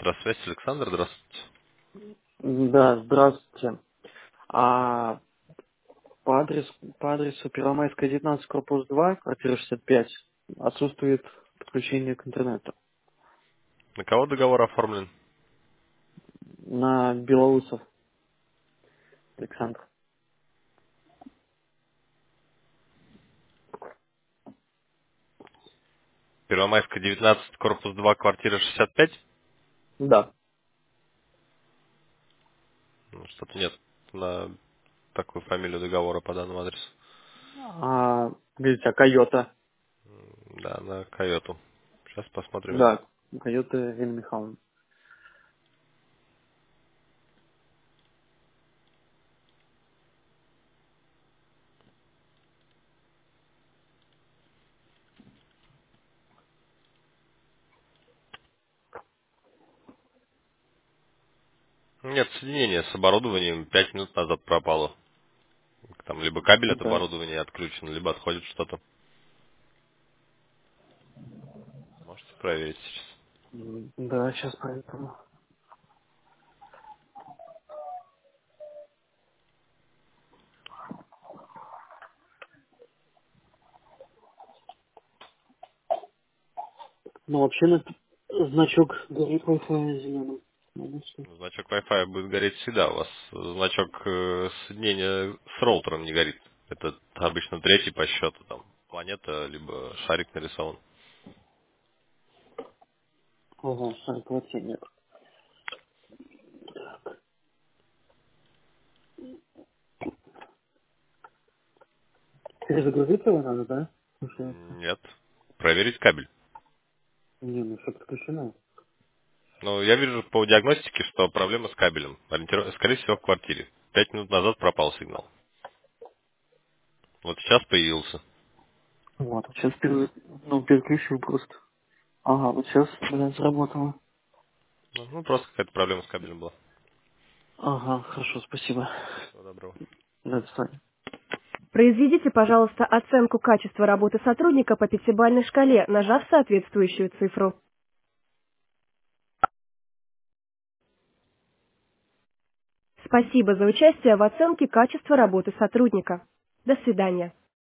Здравствуйте, Александр, здравствуйте. Да, здравствуйте. А по адресу Первомайская, 19, корпус 2, квартира 65, отсутствует подключение к интернету. На кого договор оформлен? На Белоусов, Александр. Первомайская, 19, корпус 2, квартира 65? Да. Что-то нет на такую фамилию договора по данному адресу. Видите, Койота. Да, на Койоту. Сейчас посмотрим. Да, Койота Ирина Михайловна. Нет, соединение с оборудованием 5 минут назад пропало. Там либо кабель от Да. оборудования отключен, либо отходит что-то. Можете проверить сейчас. Да, сейчас поэтому. Ну, вообще, значок горит Wi-Fi зеленым. Значок Wi-Fi будет гореть всегда. У вас значок соединения с роутером не горит. Это обычно третий по счету. Там планета, либо шарик нарисован. Ага, 48 нет. Перезагрузить его надо, да? Получается. Нет. Проверить кабель. Не, ну все подключено. Ну, я вижу по диагностике, что проблема с кабелем. Скорее всего, в квартире. 5 минут назад пропал сигнал. Вот сейчас появился. Вот, сейчас переключу просто. Ага, вот сейчас, блядь, заработало. Ну, просто какая-то проблема с кабелем была. Ага, хорошо, спасибо. Всего доброго. До свидания. Произведите, пожалуйста, оценку качества работы сотрудника по пятибалльной шкале, нажав соответствующую цифру. Спасибо за участие в оценке качества работы сотрудника. До свидания.